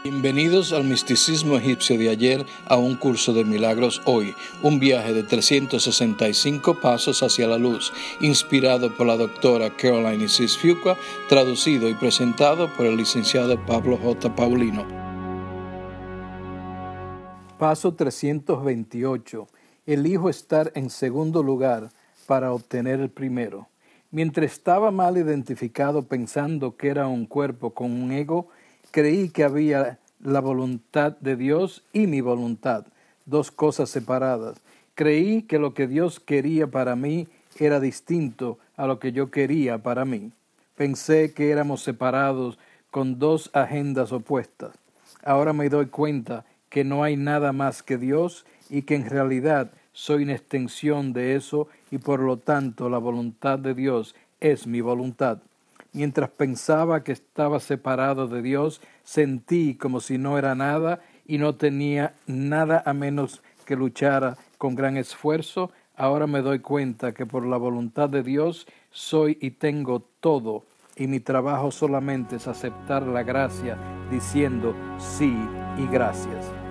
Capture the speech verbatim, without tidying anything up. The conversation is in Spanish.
Bienvenidos al misticismo egipcio de ayer a un curso de milagros hoy, un viaje de trescientos sesenta y cinco pasos hacia la luz, inspirado por la doctora Caroline Isis Fuqua, traducido y presentado por el licenciado Pablo J. Paulino. Paso trescientos veintiocho. Elijo estar en segundo lugar para obtener el primero. Mientras estaba mal identificado pensando que era un cuerpo con un ego, creí que había la voluntad de Dios y mi voluntad, dos cosas separadas. Creí que lo que Dios quería para mí era distinto a lo que yo quería para mí. Pensé que éramos separados con dos agendas opuestas. Ahora me doy cuenta que no hay nada más que Dios y que en realidad soy una extensión de eso y por lo tanto la voluntad de Dios es mi voluntad. Mientras pensaba que estaba separado de Dios, sentí como si no era nada y no tenía nada a menos que luchara con gran esfuerzo. Ahora me doy cuenta que por la voluntad de Dios soy y tengo todo, y mi trabajo solamente es aceptar la gracia diciendo sí y gracias.